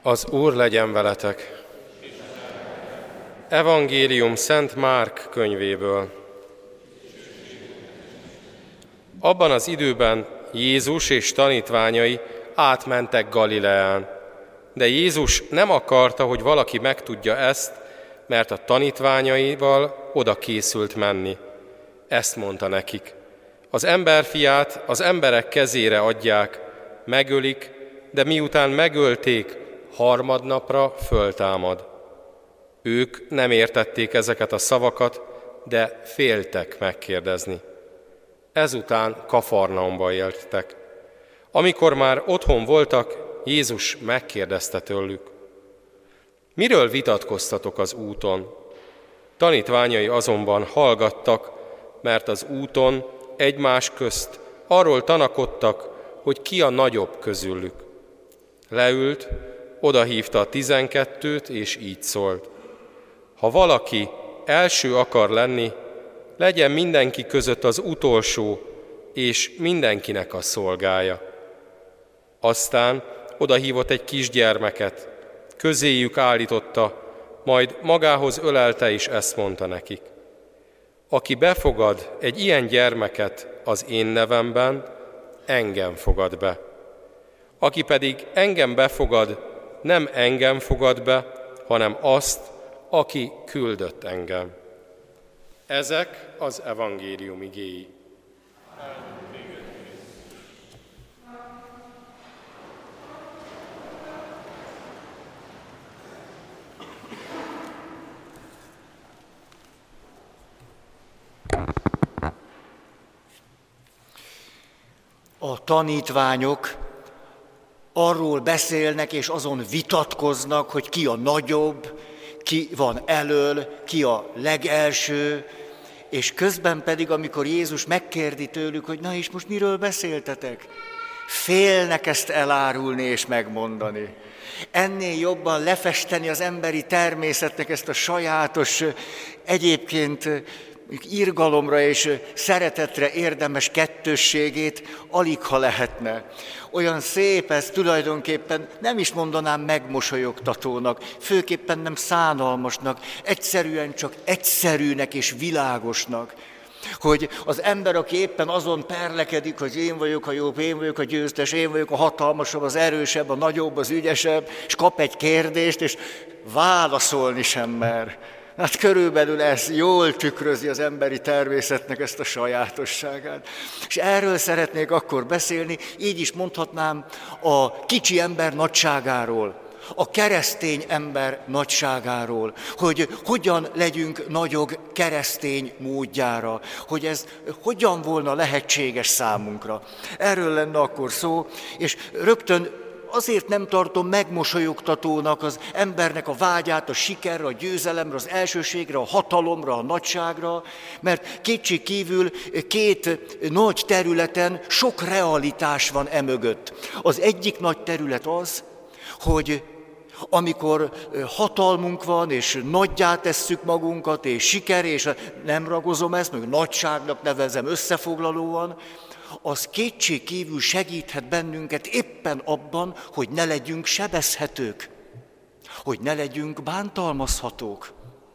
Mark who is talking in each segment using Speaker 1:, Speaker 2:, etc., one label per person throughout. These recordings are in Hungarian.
Speaker 1: Az Úr legyen veletek! Evangélium Szent Márk könyvéből. Abban az időben Jézus és tanítványai átmentek Galileán, de Jézus nem akarta, hogy valaki megtudja ezt, mert a tanítványaival oda készült menni. Ezt mondta nekik: az emberfiát az emberek kezére adják, megölik, de miután megölték, harmadnapra föltámad. Ők nem értették ezeket a szavakat, de féltek megkérdezni. Ezután Kafarnaumba éltek. Amikor már otthon voltak, Jézus megkérdezte tőlük: miről vitatkoztatok az úton? Tanítványai azonban hallgattak, mert az úton egymás közt arról tanakodtak, hogy ki a nagyobb közülük. Leült, odahívta a 12-t, és így szólt: ha valaki első akar lenni, legyen mindenki között az utolsó, és mindenkinek a szolgája. Aztán odahívott egy kisgyermeket, közéjük állította, majd magához ölelte, és ezt mondta nekik: aki befogad egy ilyen gyermeket az én nevemben, engem fogad be. Aki pedig engem befogad, nem engem fogad be, hanem azt, aki küldött engem. Ezek az evangélium igéi.
Speaker 2: A tanítványok arról beszélnek és azon vitatkoznak, hogy ki a nagyobb, ki van elöl, ki a legelső, és közben pedig, amikor Jézus megkérdi tőlük, hogy na és most miről beszéltetek? Félnek ezt elárulni és megmondani. Ennél jobban lefesteni az emberi természetnek ezt a sajátos, egyébként irgalomra és szeretetre érdemes kettősségét aligha lehetne. Olyan szép ez tulajdonképpen, nem is mondanám megmosolyogtatónak, főképpen nem szánalmasnak, egyszerűen csak egyszerűnek és világosnak. Hogy az ember, aki éppen azon perlekedik, hogy én vagyok a jobb, én vagyok a győztes, én vagyok a hatalmasabb, az erősebb, a nagyobb, az ügyesebb, és kap egy kérdést, és válaszolni sem mer. Hát körülbelül ez jól tükrözi az emberi természetnek ezt a sajátosságát. És erről szeretnék akkor beszélni, így is mondhatnám, a kicsi ember nagyságáról, a keresztény ember nagyságáról, hogy hogyan legyünk nagyok keresztény módjára, hogy ez hogyan volna lehetséges számunkra. Erről lenne akkor szó, és rögtön azért nem tartom megmosolyogtatónak az embernek a vágyát a sikerre, a győzelemre, az elsőségre, a hatalomra, a nagyságra, mert kétségkívül két nagy területen sok realitás van emögött. Az egyik nagy terület az, hogy amikor hatalmunk van, és nagyjá tesszük magunkat, és siker, és nem ragozom ezt, meg nagyságnak nevezem összefoglalóan, az kétségkívül segíthet bennünket éppen abban, hogy ne legyünk sebezhetők, hogy ne legyünk bántalmazhatók.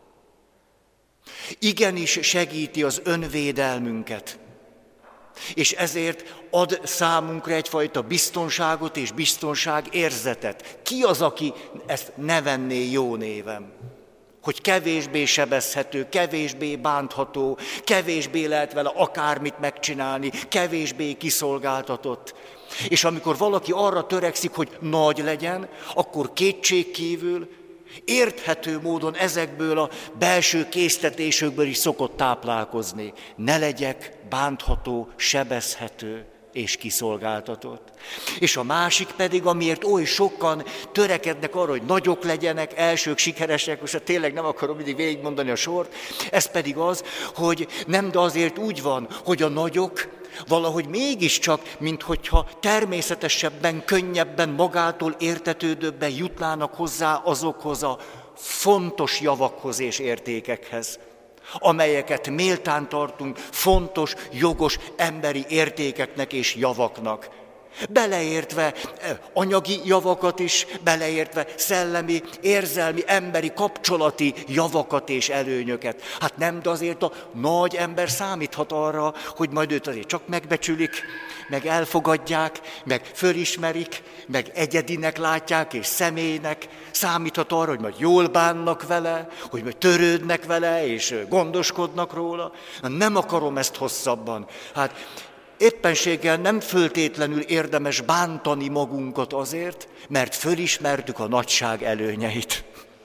Speaker 2: Igenis segíti az önvédelmünket, és ezért ad számunkra egyfajta biztonságot és biztonságérzetet. Ki az, aki ezt ne venné jó néven? Hogy kevésbé sebezhető, kevésbé bántható, kevésbé lehet vele akármit megcsinálni, kevésbé kiszolgáltatott. És amikor valaki arra törekszik, hogy nagy legyen, akkor kétségkívül érthető módon ezekből a belső késztetésükből is szokott táplálkozni. Ne legyek bántható, sebezhető és kiszolgáltatott. És a másik pedig, amiért oly sokan törekednek arra, hogy nagyok legyenek, elsők, sikeresek, most tényleg nem akarom mindig végigmondani a sort, ez pedig az, hogy nem, de azért úgy van, hogy a nagyok valahogy mégiscsak, minthogyha természetesebben, könnyebben, magától értetődőbben jutnának hozzá azokhoz a fontos javakhoz és értékekhez, amelyeket méltán tartunk fontos, jogos emberi értékeknek és javaknak. Beleértve anyagi javakat is, beleértve szellemi, érzelmi, emberi, kapcsolati javakat és előnyöket. Hát nem, de azért a nagy ember számíthat arra, hogy majd őt azért csak megbecsülik, meg elfogadják, meg fölismerik, meg egyedinek látják és személynek. Számíthat arra, hogy majd jól bánnak vele, hogy majd törődnek vele és gondoskodnak róla. Nem akarom ezt hosszabban. Hát éppenséggel nem föltétlenül érdemes bántani magunkat azért, mert fölismertük a nagyság előnyeit.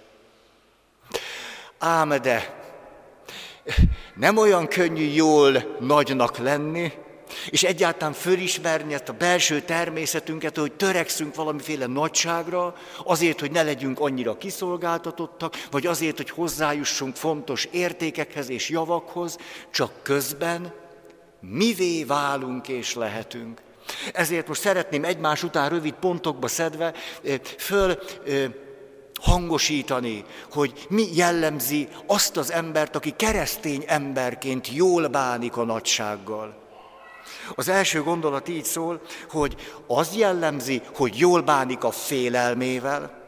Speaker 2: Ám de nem olyan könnyű jól nagynak lenni, és egyáltalán fölismerni ezt a belső természetünket, hogy törekszünk valamiféle nagyságra, azért, hogy ne legyünk annyira kiszolgáltatottak, vagy azért, hogy hozzájussunk fontos értékekhez és javakhoz, csak közben mivé válunk és lehetünk. Ezért most szeretném egymás után rövid pontokba szedve hangosítani, hogy mi jellemzi azt az embert, aki keresztény emberként jól bánik a nagysággal. Az első gondolat így szól, hogy az jellemzi, hogy jól bánik a félelmével,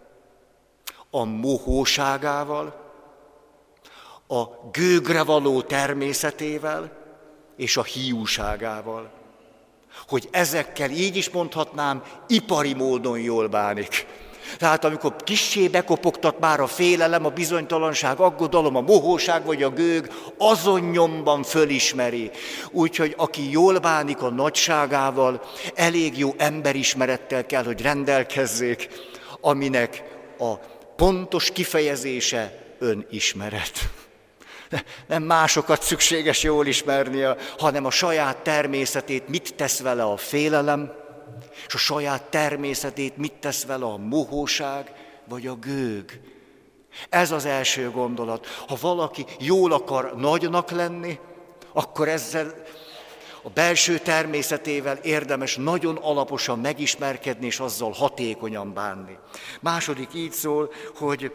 Speaker 2: a mohóságával, a gőgre való természetével, és a hiúságával. Hogy ezekkel így is mondhatnám, ipari módon jól bánik. Tehát amikor kissé bekopogtat már a félelem, a bizonytalanság, aggodalom, a mohóság vagy a gőg, azon nyomban fölismeri. Úgyhogy aki jól bánik a nagyságával, elég jó emberismerettel kell, hogy rendelkezzék, aminek a pontos kifejezése önismeret. Nem másokat szükséges jól ismernie, hanem a saját természetét, mit tesz vele a félelem, és a saját természetét mit tesz vele a mohóság vagy a gőg. Ez az első gondolat. Ha valaki jól akar nagynak lenni, akkor ezzel a belső természetével érdemes nagyon alaposan megismerkedni, és azzal hatékonyan bánni. Második így szól, hogy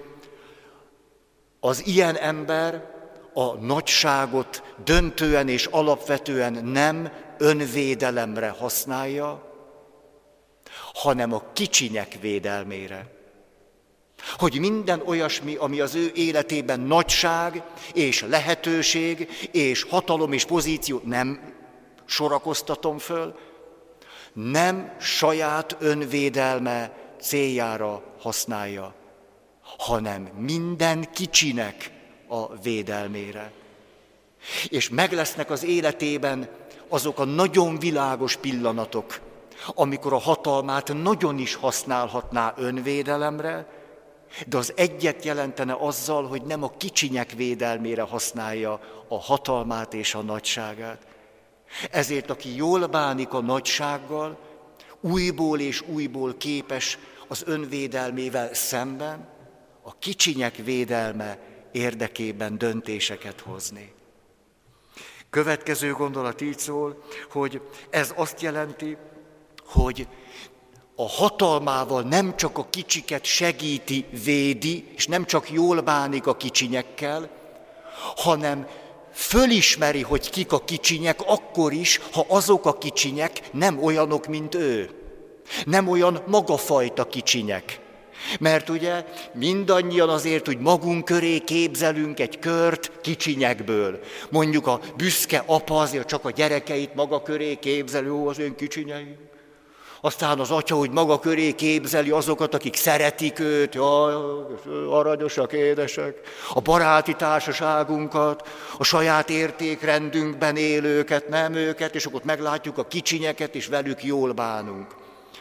Speaker 2: az ilyen ember a nagyságot döntően és alapvetően nem önvédelemre használja, hanem a kicsinyek védelmére. Hogy minden olyasmi, ami az ő életében nagyság és lehetőség és hatalom és pozíció, nem sorakoztatom föl, nem saját önvédelme céljára használja, hanem minden kicsinek a védelmére. És meg lesznek az életében azok a nagyon világos pillanatok, amikor a hatalmát nagyon is használhatná önvédelemre, de az egyet jelentene azzal, hogy nem a kicsinyek védelmére használja a hatalmát és a nagyságát. Ezért aki jól bánik a nagysággal, újból és újból képes az önvédelmével szemben a kicsinyek védelme érdekében döntéseket hozni. Következő gondolat így szól, hogy ez azt jelenti, hogy a hatalmával nem csak a kicsiket segíti, védi, és nem csak jól bánik a kicsinyekkel, hanem fölismeri, hogy kik a kicsinyek akkor is, ha azok a kicsinyek nem olyanok, mint ő. Nem olyan magafajta kicsinyek. Mert ugye mindannyian azért, hogy magunk köré képzelünk egy kört kicsinyekből. Mondjuk a büszke apa azért csak a gyerekeit maga köré képzeli, ó, az én kicsinyeim. Aztán az atya, hogy maga köré képzeli azokat, akik szeretik őt, jaj, aranyosak, édesek, a baráti társaságunkat, a saját értékrendünkben élőket, nem őket, és akkor meglátjuk a kicsinyeket, és velük jól bánunk.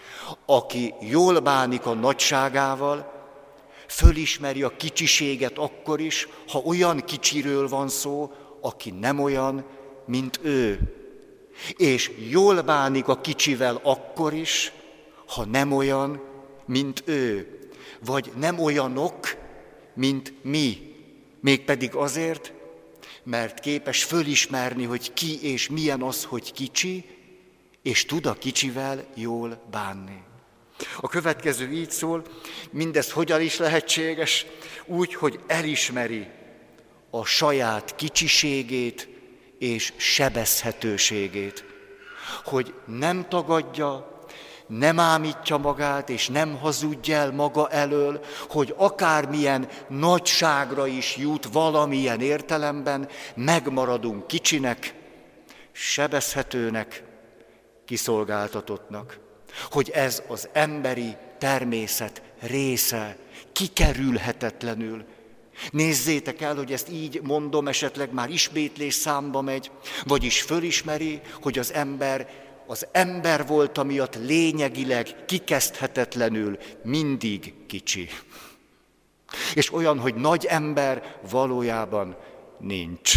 Speaker 2: Aki jól bánik a nagyságával, fölismeri a kicsiséget akkor is, ha olyan kicsiről van szó, aki nem olyan, mint ő. És jól bánik a kicsivel akkor is, ha nem olyan, mint ő. Vagy nem olyanok, mint mi. Mégpedig azért, mert képes fölismerni, hogy ki és milyen az, hogy kicsi, és tud a kicsivel jól bánni. A következő így szól, mindez hogyan is lehetséges? Úgy, hogy elismeri a saját kicsiségét és sebezhetőségét. Hogy nem tagadja, nem ámítja magát, és nem hazudja el maga elől, hogy akármilyen nagyságra is jut valamilyen értelemben, megmaradunk kicsinek, sebezhetőnek, kiszolgáltatottnak. Hogy ez az emberi természet része, kikerülhetetlenül. Nézzétek el, hogy ezt így mondom, esetleg már ismétlés számba megy, vagyis fölismeri, hogy az ember volt, amiatt lényegileg kikezdhetetlenül mindig kicsi. És olyan, hogy nagy ember valójában nincs.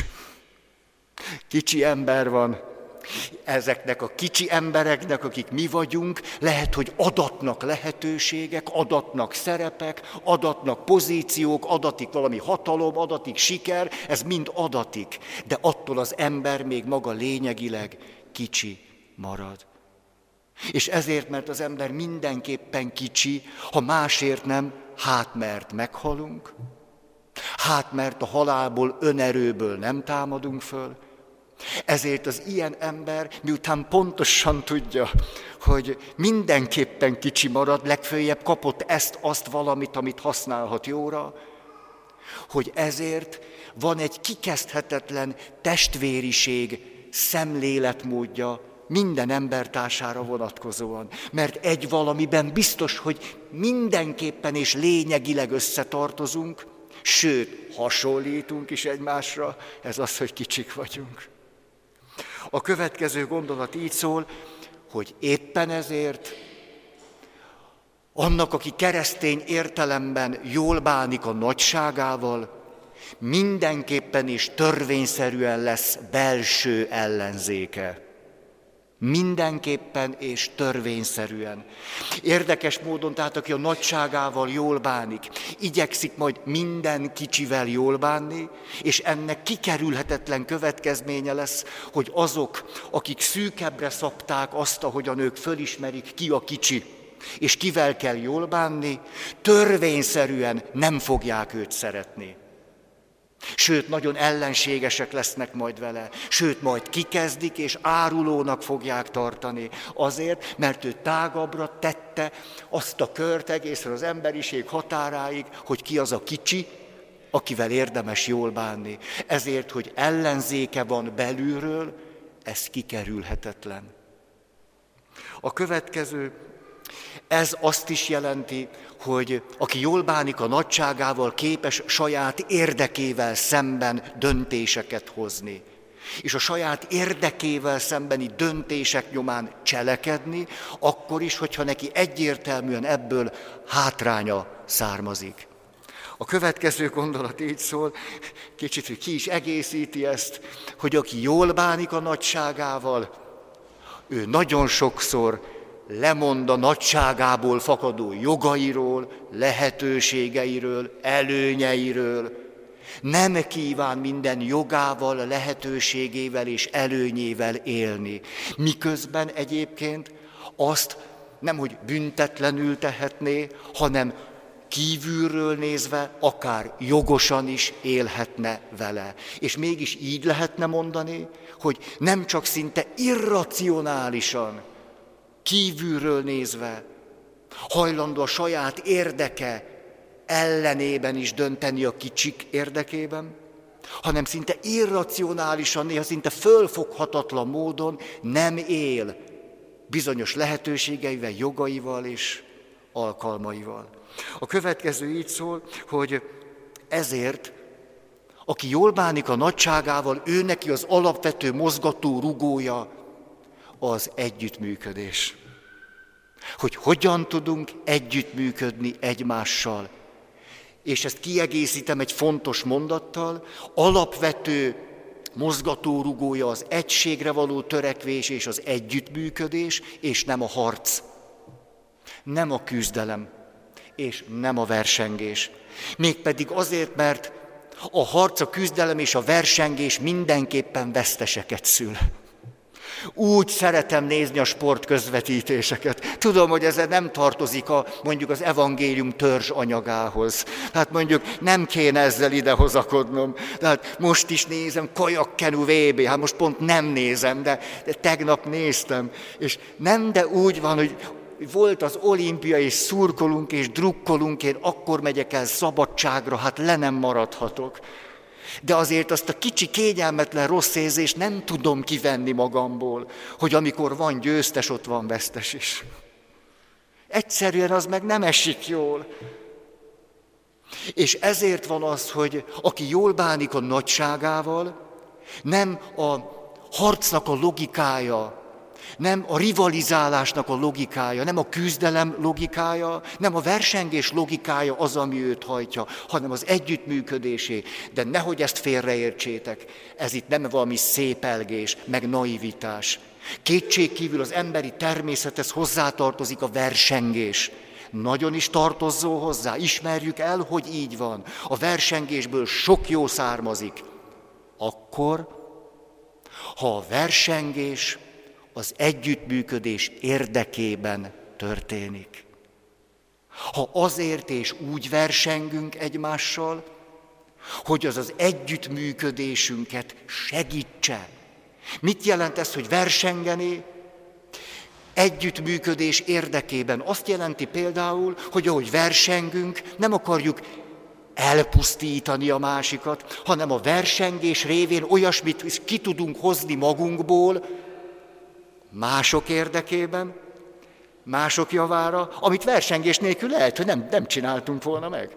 Speaker 2: Kicsi ember van. Ezeknek a kicsi embereknek, akik mi vagyunk, lehet, hogy adatnak lehetőségek, adatnak szerepek, adatnak pozíciók, adatik valami hatalom, adatik siker, ez mind adatik. De attól az ember még maga lényegileg kicsi marad. És ezért, mert az ember mindenképpen kicsi, ha másért nem, hát mert meghalunk, hát mert a halálból, önerőből nem támadunk föl. Ezért az ilyen ember, miután pontosan tudja, hogy mindenképpen kicsi marad, legföljebb kapott ezt-azt valamit, amit használhat jóra, hogy ezért van egy kikezdhetetlen testvériség szemléletmódja minden embertársára vonatkozóan. Mert egy valamiben biztos, hogy mindenképpen és lényegileg összetartozunk, sőt, hasonlítunk is egymásra, ez az, hogy kicsik vagyunk. A következő gondolat így szól, hogy éppen ezért annak, aki keresztény értelemben jól bánik a nagyságával, mindenképpen és törvényszerűen lesz belső ellenzéke. Mindenképpen és törvényszerűen. Érdekes módon, tehát aki a nagyságával jól bánik, igyekszik majd minden kicsivel jól bánni, és ennek kikerülhetetlen következménye lesz, hogy azok, akik szűkebbre szabták azt, ahogyan ők fölismerik, ki a kicsi, és kivel kell jól bánni, törvényszerűen nem fogják őt szeretni. Sőt, nagyon ellenségesek lesznek majd vele, sőt, majd kikezdik és árulónak fogják tartani. Azért, mert ő tágabbra tette azt a kört egészen az emberiség határáig, hogy ki az a kicsi, akivel érdemes jól bánni. Ezért, hogy ellenzéke van belülről, ez kikerülhetetlen. A következő, ez azt is jelenti, hogy aki jól bánik a nagyságával, képes saját érdekével szemben döntéseket hozni. És a saját érdekével szembeni döntések nyomán cselekedni, akkor is, hogyha neki egyértelműen ebből hátránya származik. A következő gondolat így szól, kicsit, hogy ki is egészíti ezt, hogy aki jól bánik a nagyságával, ő nagyon sokszor lemond a nagyságából fakadó jogairól, lehetőségeiről, előnyeiről. Nem kíván minden jogával, lehetőségével és előnyével élni. Miközben egyébként azt nem, hogy büntetlenül tehetné, hanem kívülről nézve akár jogosan is élhetne vele. És mégis így lehetne mondani, hogy nem csak szinte irracionálisan, kívülről nézve, hajlandó a saját érdeke ellenében is dönteni a kicsik érdekében, hanem szinte irracionálisan, néha szinte fölfoghatatlan módon nem él bizonyos lehetőségeivel, jogaival és alkalmaival. A következő így szól, hogy ezért, aki jól bánik a nagyságával, ő neki az alapvető mozgató rugója az együttműködés. Hogy hogyan tudunk együttműködni egymással. És ezt kiegészítem egy fontos mondattal, alapvető mozgatórugója az egységre való törekvés és az együttműködés, és nem a harc. Nem a küzdelem, és nem a versengés. Mégpedig azért, mert a harc, a küzdelem és a versengés mindenképpen veszteseket szül. Úgy szeretem nézni a sportközvetítéseket. Tudom, hogy ez nem tartozik mondjuk az evangélium törzs anyagához. Tehát mondjuk nem kéne ezzel idehozakodnom. Tehát most is nézem, kajakkenu VB, most pont nem nézem, de tegnap néztem. És nem, de úgy van, hogy volt az olimpia, és szurkolunk, és drukkolunk, én akkor megyek el szabadságra, hát le nem maradhatok. De azért azt a kicsi kényelmetlen rossz érzést nem tudom kivenni magamból, hogy amikor van győztes, ott van vesztes is. Egyszerűen az meg nem esik jól. És ezért van az, hogy aki jól bánik a nagyságával, nem a harcnak a logikája, nem a rivalizálásnak a logikája, nem a küzdelem logikája, nem a versengés logikája az, ami őt hajtja, hanem az együttműködésé. De nehogy ezt félreértsétek, ez itt nem valami szépelgés, meg naivitás. Kétségkívül az emberi természethez hozzátartozik a versengés. Nagyon is tartozzó hozzá, ismerjük el, hogy így van. A versengésből sok jó származik. Akkor, ha a versengés az együttműködés érdekében történik. Ha azért és úgy versengünk egymással, hogy az az együttműködésünket segítse. Mit jelent ez, hogy versengeni? Együttműködés érdekében. Azt jelenti például, hogy ahogy versengünk, nem akarjuk elpusztítani a másikat, hanem a versengés révén olyasmit is ki tudunk hozni magunkból, mások érdekében, mások javára, amit versengés nélkül lehet, hogy nem csináltunk volna meg.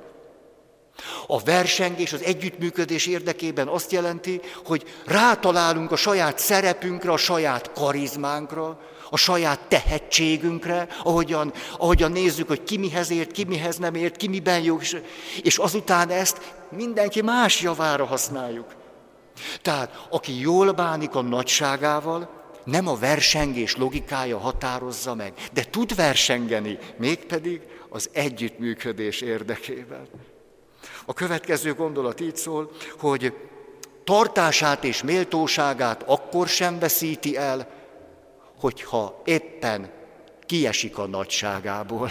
Speaker 2: A versengés az együttműködés érdekében azt jelenti, hogy rátalálunk a saját szerepünkre, a saját karizmánkra, a saját tehetségünkre, ahogyan nézzük, hogy ki mihez ért, ki mihez nem ért, ki miben jó, és azután ezt mindenki más javára használjuk. Tehát aki jól bánik a nagyságával, nem a versengés logikája határozza meg, de tud versengeni, mégpedig az együttműködés érdekében. A következő gondolat így szól, hogy tartását és méltóságát akkor sem veszíti el, hogyha éppen kiesik a nagyságából.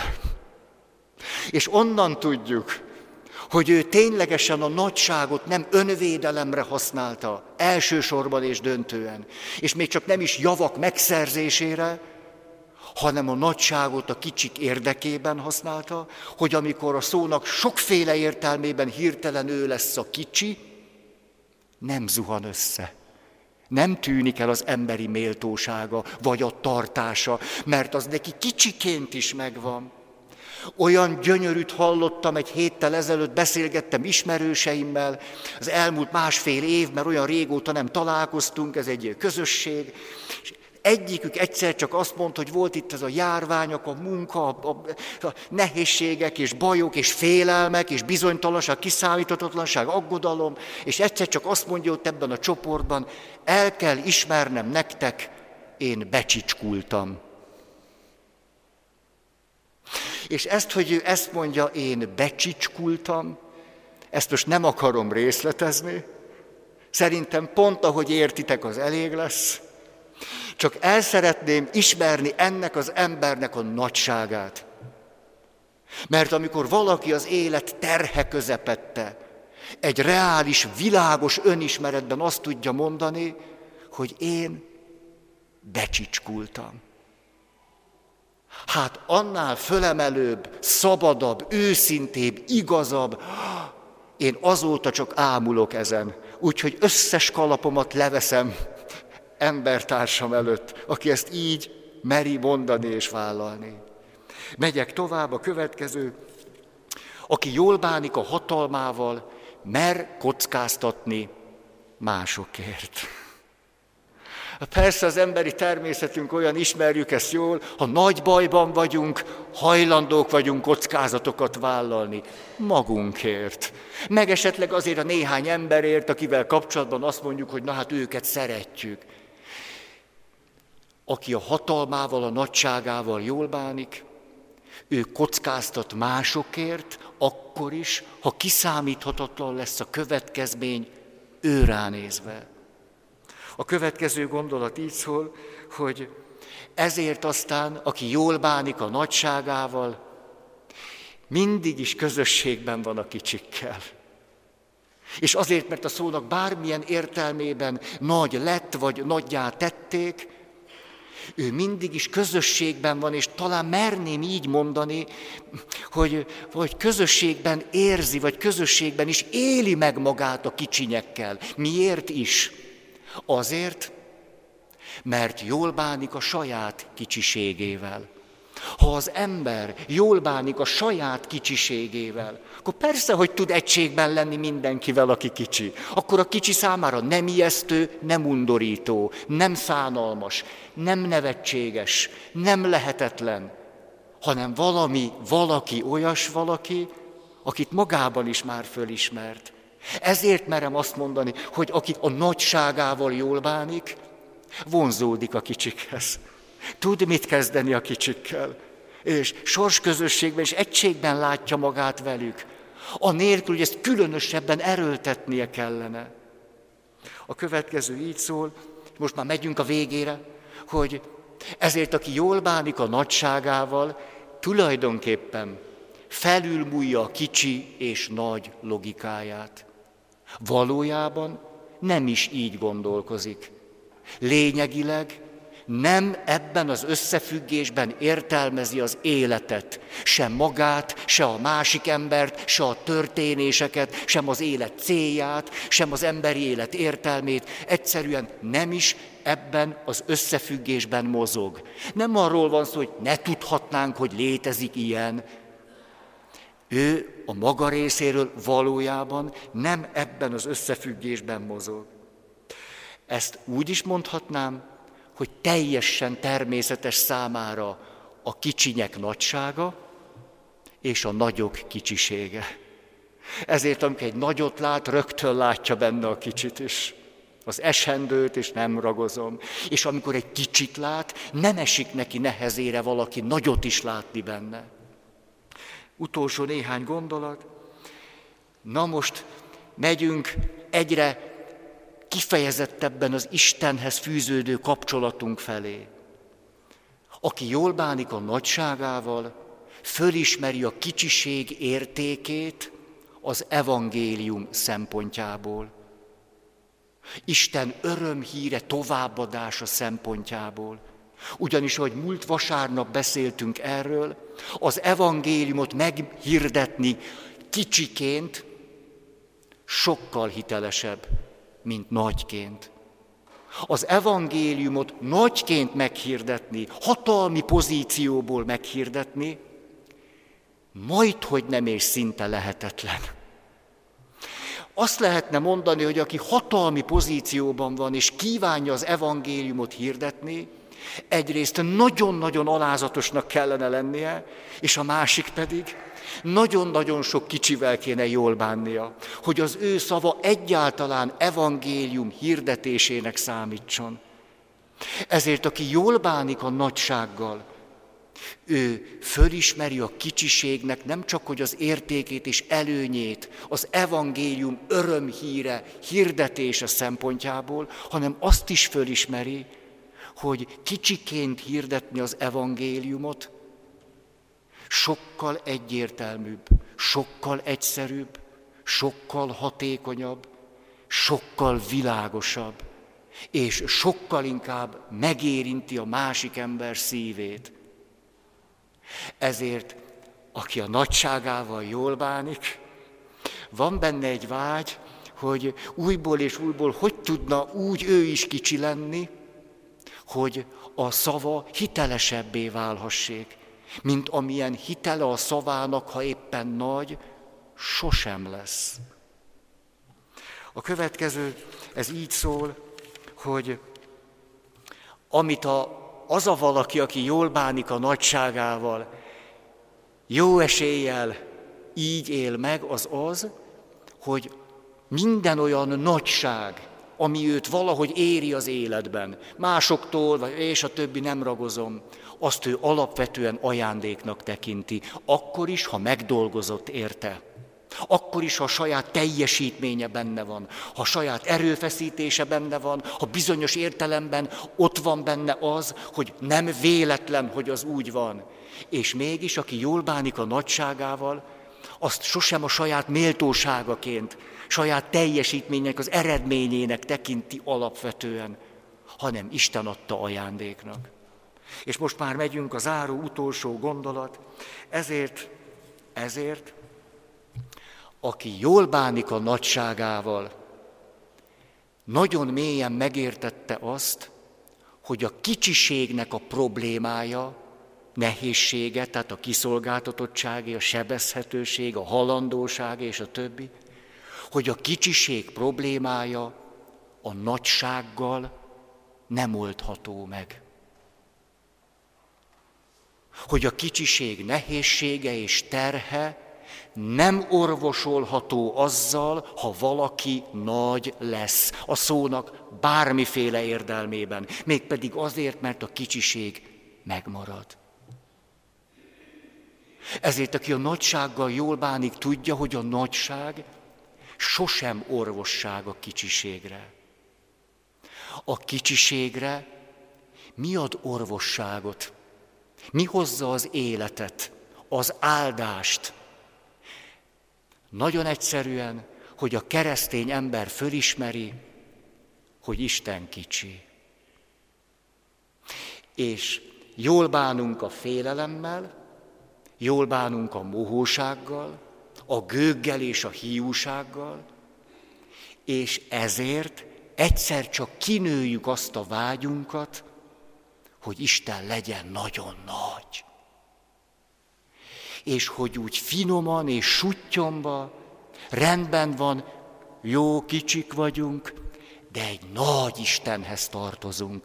Speaker 2: És onnan tudjuk, hogy ő ténylegesen a nagyságot nem önvédelemre használta, elsősorban és döntően, és még csak nem is javak megszerzésére, hanem a nagyságot a kicsik érdekében használta, hogy amikor a szónak sokféle értelmében hirtelen ő lesz a kicsi, nem zuhan össze. Nem tűnik el az emberi méltósága, vagy a tartása, mert az neki kicsiként is megvan. Olyan gyönyörűt hallottam, egy héttel ezelőtt beszélgettem ismerőseimmel, az elmúlt másfél év, mert olyan régóta nem találkoztunk, ez egy közösség, és egyikük egyszer csak azt mondta, hogy volt itt ez a járványok, a munka, a nehézségek és bajok és félelmek és bizonytalanság, kiszámíthatatlanság, aggodalom, és egyszer csak azt mondja ott ebben a csoportban, el kell ismernem nektek, én becsicskultam. És ezt, hogy ő ezt mondja, én becsicskultam, ezt most nem akarom részletezni, szerintem pont ahogy értitek, az elég lesz, csak el szeretném ismerni ennek az embernek a nagyságát. Mert amikor valaki az élet terhe közepette, egy reális, világos önismeretben azt tudja mondani, hogy én becsicskultam. Hát annál fölemelőbb, szabadabb, őszintébb, igazabb, én azóta csak ámulok ezen, úgyhogy összes kalapomat leveszem embertársam előtt, aki ezt így meri mondani és vállalni. Megyek tovább, a következő, aki jól bánik a hatalmával, mer kockáztatni másokért. Persze az emberi természetünk olyan, ismerjük ezt jól, ha nagy bajban vagyunk, hajlandók vagyunk kockázatokat vállalni magunkért. Meg esetleg azért a néhány emberért, akivel kapcsolatban azt mondjuk, hogy na hát őket szeretjük. Aki a hatalmával, a nagyságával jól bánik, ő kockáztat másokért, akkor is, ha kiszámíthatatlan lesz a következmény ő ránézve. A következő gondolat így szól, hogy ezért aztán, aki jól bánik a nagyságával, mindig is közösségben van a kicsikkel. És azért, mert a szónak bármilyen értelmében nagy lett, vagy nagyjá tették, Ő mindig is közösségben van, és talán merném így mondani, hogy közösségben érzi, vagy közösségben is éli meg magát a kicsinyekkel. Miért is? Azért, mert jól bánik a saját kicsiségével. Ha az ember jól bánik a saját kicsiségével, akkor persze, hogy tud egységben lenni mindenkivel, aki kicsi. Akkor a kicsi számára nem ijesztő, nem undorító, nem szánalmas, nem nevetséges, nem lehetetlen, hanem valaki, olyas valaki, akit magában is már fölismert. Ezért merem azt mondani, hogy aki a nagyságával jól bánik, vonzódik a kicsikhez. Tud mit kezdeni a kicsikkel, és sorsközösségben és egységben látja magát velük, anélkül, hogy ezt különösebben erőltetnie kellene. A következő így szól, most már megyünk a végére, hogy ezért, aki jól bánik a nagyságával, tulajdonképpen felülmúlja a kicsi és nagy logikáját. Valójában nem is így gondolkozik. Lényegileg nem ebben az összefüggésben értelmezi az életet, sem magát, se a másik embert, se a történéseket, sem az élet célját, sem az emberi élet értelmét, egyszerűen nem is ebben az összefüggésben mozog. Nem arról van szó, hogy ne tudhatnánk, hogy létezik ilyen. Ő a maga részéről valójában nem ebben az összefüggésben mozog. Ezt úgy is mondhatnám, hogy teljesen természetes számára a kicsinyek nagysága és a nagyok kicsisége. Ezért, amikor egy nagyot lát, rögtön látja benne a kicsit is. Az esendőt, és nem ragozom. És amikor egy kicsit lát, nem esik neki nehezére valaki nagyot is látni benne. Utolsó néhány gondolat. Na most megyünk egyre kifejezettebben az Istenhez fűződő kapcsolatunk felé. Aki jól bánik a nagyságával, fölismeri a kicsiség értékét az evangélium szempontjából. Isten örömhíre továbbadása szempontjából. Ugyanis, ahogy múlt vasárnap beszéltünk erről, az evangéliumot meghirdetni kicsiként sokkal hitelesebb, mint nagyként. Az evangéliumot nagyként meghirdetni, hatalmi pozícióból meghirdetni, majdhogy nem és szinte lehetetlen. Azt lehetne mondani, hogy aki hatalmi pozícióban van és kívánja az evangéliumot hirdetni, egyrészt nagyon-nagyon alázatosnak kellene lennie, és a másik pedig nagyon-nagyon sok kicsivel kéne jól bánnia, hogy az ő szava egyáltalán evangélium hirdetésének számítson. Ezért, aki jól bánik a nagysággal, ő fölismeri a kicsiségnek nem csak hogy az értékét és előnyét, az evangélium örömhíre, hirdetése szempontjából, hanem azt is fölismeri, hogy kicsiként hirdetni az evangéliumot sokkal egyértelműbb, sokkal egyszerűbb, sokkal hatékonyabb, sokkal világosabb, és sokkal inkább megérinti a másik ember szívét. Ezért, aki a nagyságával jól bánik, van benne egy vágy, hogy újból és újból hogy tudna úgy ő is kicsi lenni, hogy a szava hitelesebbé válhassék, mint amilyen hitele a szavának, ha éppen nagy, sosem lesz. A következő, ez így szól, hogy amit az a valaki, aki jól bánik a nagyságával, jó eséllyel így él meg, az, hogy minden olyan nagyság, ami őt valahogy éri az életben, másoktól, és a többi nem ragozom, azt ő alapvetően ajándéknak tekinti, akkor is, ha megdolgozott érte. Akkor is, ha a saját teljesítménye benne van, ha a saját erőfeszítése benne van, ha bizonyos értelemben ott van benne az, hogy nem véletlen, hogy az úgy van. És mégis, aki jól bánik a nagyságával, azt sosem a saját méltóságaként, saját teljesítménynek, az eredményének tekinti alapvetően, hanem Isten adta ajándéknak. És most már megyünk a záró utolsó gondolat. Ezért, aki jól bánik a nagyságával, nagyon mélyen megértette azt, hogy a kicsiségnek a problémája, nehézsége, tehát a kiszolgáltatottság, a sebezhetőség, a halandóság és a többi, hogy a kicsiség problémája a nagysággal nem oldható meg. Hogy a kicsiség nehézsége és terhe nem orvosolható azzal, ha valaki nagy lesz, a szónak bármiféle értelmében, mégpedig azért, mert a kicsiség megmarad. Ezért, aki a nagysággal jól bánik, tudja, hogy a nagyság sosem orvosság a kicsiségre. A kicsiségre mi ad orvosságot? Mi hozza az életet, az áldást? Nagyon egyszerűen, hogy a keresztény ember fölismeri, hogy Isten kicsi. És jól bánunk a félelemmel, jól bánunk a mohósággal, a gőggel és a hiúsággal, és ezért egyszer csak kinőjük azt a vágyunkat, hogy Isten legyen nagyon nagy. És hogy úgy finoman és suttyomba, rendben van, jó kicsik vagyunk, de egy nagy Istenhez tartozunk.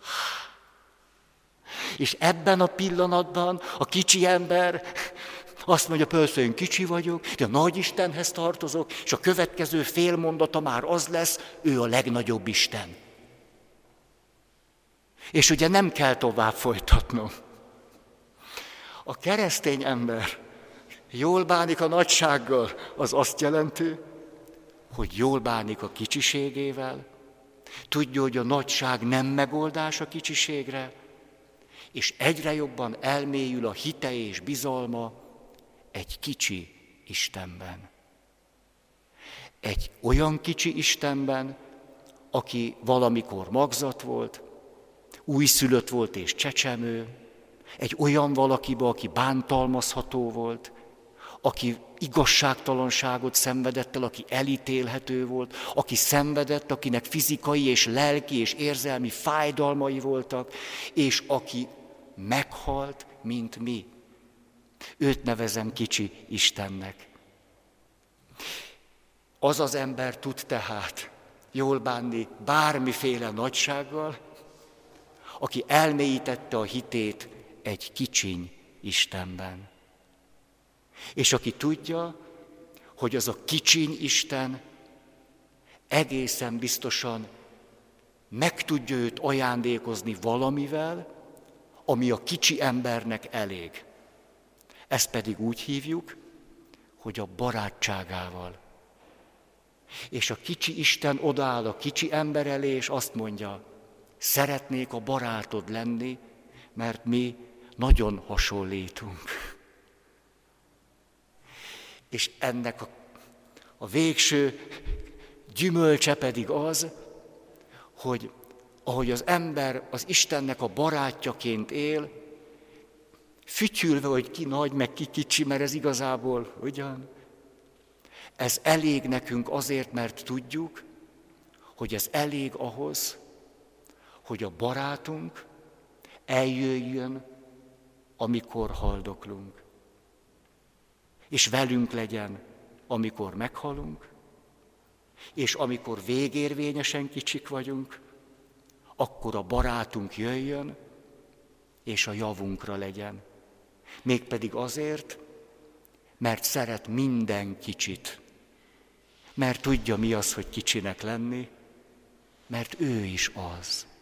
Speaker 2: És ebben a pillanatban a kicsi ember azt mondja, persze én kicsi vagyok, de a nagy Istenhez tartozok, és a következő fél mondata már az lesz, ő a legnagyobb Isten. És ugye nem kell tovább folytatnom. A keresztény ember jól bánik a nagysággal, az azt jelenti, hogy jól bánik a kicsiségével, tudja, hogy a nagyság nem megoldás a kicsiségre, és egyre jobban elmélyül a hite és bizalma egy kicsi Istenben. Egy olyan kicsi Istenben, aki valamikor magzat volt, újszülött volt és csecsemő, egy olyan valakiba, aki bántalmazható volt, aki igazságtalanságot szenvedett el, aki elítélhető volt, aki szenvedett, akinek fizikai és lelki és érzelmi fájdalmai voltak, és aki meghalt, mint mi. Őt nevezem kicsi Istennek. Az az ember tud tehát jól bánni bármiféle nagysággal, aki elmélyítette a hitét egy kicsiny Istenben. És aki tudja, hogy az a kicsiny Isten egészen biztosan meg tudja őt ajándékozni valamivel, ami a kicsi embernek elég. Ezt pedig úgy hívjuk, hogy a barátságával. És a kicsi Isten odaáll a kicsi ember elé, és azt mondja, szeretnék a barátod lenni, mert mi nagyon hasonlítunk. És ennek a végső gyümölcse pedig az, hogy ahogy az ember az Istennek a barátjaként él, fütyülve, hogy ki nagy, meg ki kicsi, mert ez igazából ugyan. Ez elég nekünk azért, mert tudjuk, hogy ez elég ahhoz, hogy a barátunk eljöjjön, amikor haldoklunk. És velünk legyen, amikor meghalunk, és amikor végérvényesen kicsik vagyunk, akkor a barátunk jöjjön, és a javunkra legyen. Mégpedig azért, mert szeret minden kicsit. Mert tudja, mi az, hogy kicsinek lenni, mert ő is az.